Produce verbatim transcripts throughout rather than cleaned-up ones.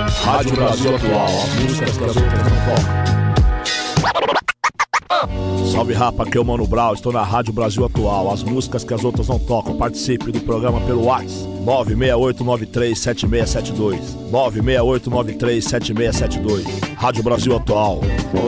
Rádio Brasil Atual, as músicas que as outras não tocam. Salve rapa, aqui é o Mano Brown, estou na Rádio Brasil Atual, as músicas que as outras não tocam. Participe do programa pelo WhatsApp nove seis oito nove três sete seis sete dois nove seis oito nove três sete seis sete dois. Rádio Brasil Atual.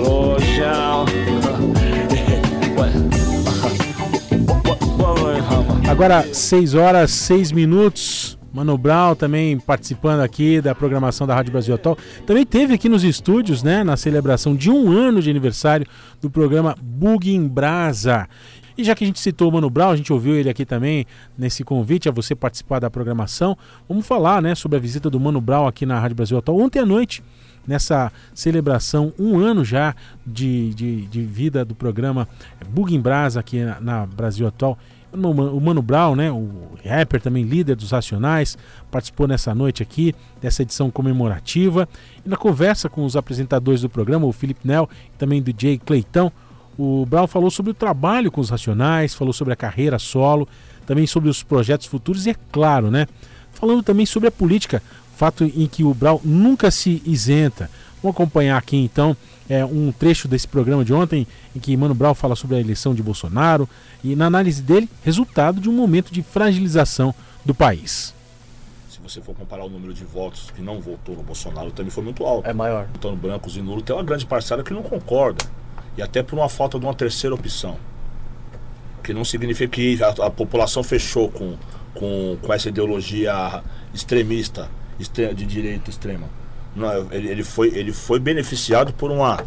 Agora seis horas, seis minutos. Mano Brown também participando aqui da programação da Rádio Brasil Atual. Também teve aqui nos estúdios, né, na celebração de um ano de aniversário do programa Bug em Brasa. E já que a gente citou o Mano Brown, a gente ouviu ele aqui também nesse convite a você participar da programação. Vamos falar, né, sobre a visita do Mano Brown aqui na Rádio Brasil Atual ontem à noite, nessa celebração, um ano já de, de, de vida do programa Bug em Brasa aqui na, na Brasil Atual. O Mano Brown, né, o rapper também líder dos Racionais, participou nessa noite aqui dessa edição comemorativa. E na conversa com os apresentadores do programa, o Felipe Nel e também o D J Cleitão, o Brown falou sobre o trabalho com os Racionais, falou sobre a carreira solo, também sobre os projetos futuros e, é claro, né, falando também sobre a política, fato em que o Brown nunca se isenta. Vamos acompanhar aqui então é, um trecho desse programa de ontem em que Mano Brown fala sobre a eleição de Bolsonaro e, na análise dele, resultado de um momento de fragilização do país. Se você for comparar o número de votos que não votou no Bolsonaro, também foi muito alto. É maior. Votando brancos e nulos, tem uma grande parcela que não concorda. E até por uma falta de uma terceira opção. Que não significa que a, a população fechou com, com, com essa ideologia extremista, extre, de direita extrema. Não, ele, ele, foi, ele foi beneficiado por uma,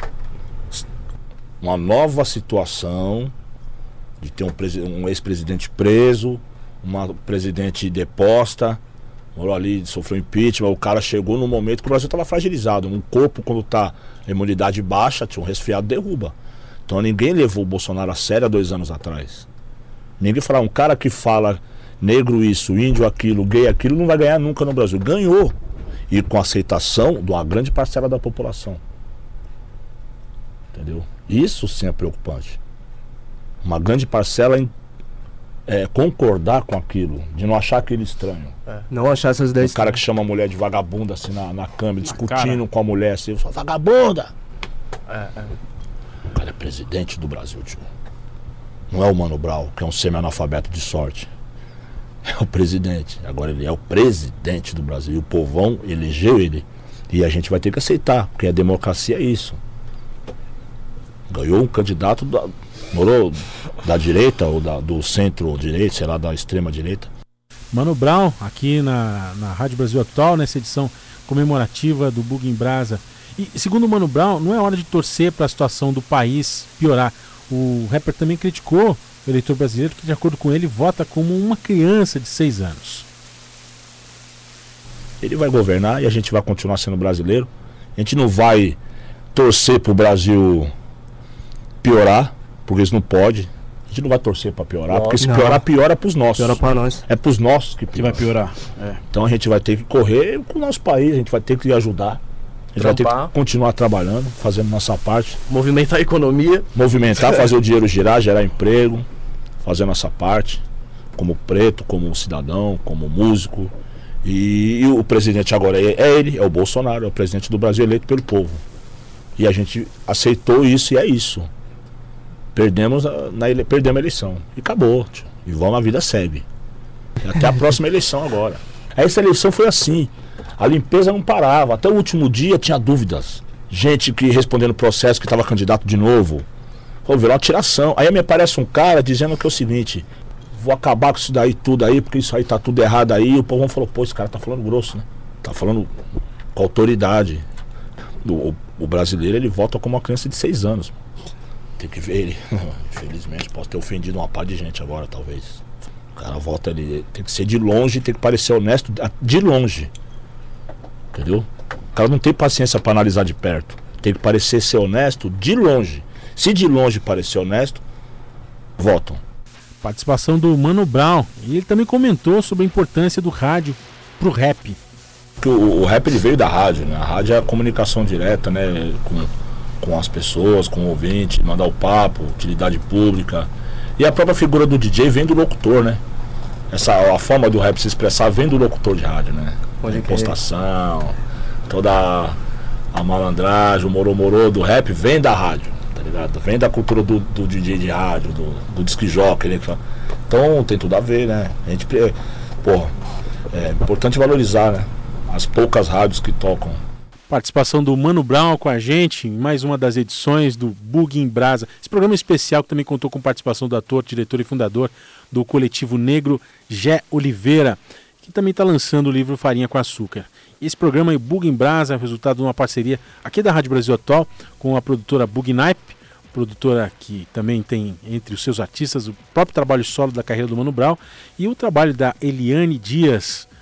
uma nova situação de ter um, um ex-presidente preso, uma presidente deposta, ali sofreu impeachment. O cara chegou num momento que o Brasil estava fragilizado. Um corpo, quando está a imunidade baixa, tinha um resfriado, derruba. Então ninguém levou o Bolsonaro a sério há dois anos atrás. Ninguém falou, um cara que fala negro isso, índio aquilo, gay aquilo, não vai ganhar nunca no Brasil. Ganhou. E com a aceitação de uma grande parcela da população. Entendeu? Isso sim é preocupante. Uma grande parcela em é, concordar com aquilo, de não achar aquilo estranho. É, não achar essas ideias. O cara que chama a mulher de vagabunda assim na, na câmera, discutindo com a mulher assim, fala, vagabunda! É, é. O cara é presidente do Brasil, tio. Não é o Mano Brown, que é um semi-analfabeto de sorte. É o presidente. Agora ele é o presidente do Brasil. E o povão elegeu ele. E a gente vai ter que aceitar, porque a democracia é isso. Ganhou um candidato da, morou, da direita ou da, do centro-direita, sei lá, da extrema-direita. Mano Brown, aqui na, na Rádio Brasil Atual, nessa edição comemorativa do Bug em Brasa. E segundo o Mano Brown, não é hora de torcer para a situação do país piorar. O rapper também criticou o eleitor brasileiro que, de acordo com ele, vota como uma criança de seis anos. Ele vai governar e a gente vai continuar sendo brasileiro. A gente não vai torcer para o Brasil piorar, porque isso não pode. A gente não vai torcer para piorar, porque se não. piorar, piora para os nossos. Piora para nós. É para os nossos que, que vai piorar. É. Então a gente vai ter que correr com o nosso país, a gente vai ter que ajudar. A gente vai ter que continuar trabalhando, fazendo nossa parte. Movimentar a economia. Movimentar, fazer o dinheiro girar, gerar emprego, fazer nossa parte, como preto, como cidadão, como músico. E, e o presidente agora é, é ele, é o Bolsonaro, é o presidente do Brasil eleito pelo povo. E a gente aceitou isso e é isso. Perdemos a, na ele, perdemos a eleição. E acabou, tio. E vamos, a vida segue. E até a próxima eleição agora. Essa eleição foi assim. A limpeza não parava. Até o último dia tinha dúvidas. Gente que respondendo processo que estava candidato de novo. Pô, virou uma tiração. Aí me aparece um cara dizendo que é o seguinte: vou acabar com isso daí tudo aí, porque isso aí tá tudo errado aí. E o povo falou, pô, esse cara tá falando grosso, né? Tá falando com autoridade. O, o brasileiro, ele vota como uma criança de seis anos. Tem que ver ele. Infelizmente, posso ter ofendido uma par de gente agora, talvez. O cara vota ali, tem que ser de longe, tem que parecer honesto de longe. Entendeu? O cara não tem paciência para analisar de perto. Tem que parecer ser honesto de longe. Se de longe parecer honesto, votam. Participação do Mano Brown. E ele também comentou sobre a importância do rádio pro rap. O, o rap ele veio da rádio, né? A rádio é a comunicação direta, né? Com, com as pessoas, com o ouvinte, mandar o papo, utilidade pública. E a própria figura do D J vem do locutor, né? Essa, a forma do rap se expressar vem do locutor de rádio, né? A impostação, toda a, a malandragem, o morô-morô do rap vem da rádio, tá ligado? Vem da cultura do, do D J de rádio, do, do disc jockey, né? Então tem tudo a ver, né? A gente, porra, é importante valorizar, né? As poucas rádios que tocam. Participação do Mano Brown com a gente em mais uma das edições do Bug em Brasa. Esse programa especial que também contou com participação do ator, diretor e fundador do coletivo negro Gé Oliveira, que também está lançando o livro Farinha com Açúcar. Esse programa, o Bug em Brasa, é o resultado de uma parceria aqui da Rádio Brasil Atual com a produtora Bug Nipe, produtora que também tem entre os seus artistas o próprio trabalho solo da carreira do Mano Brown e o trabalho da Eliane Dias,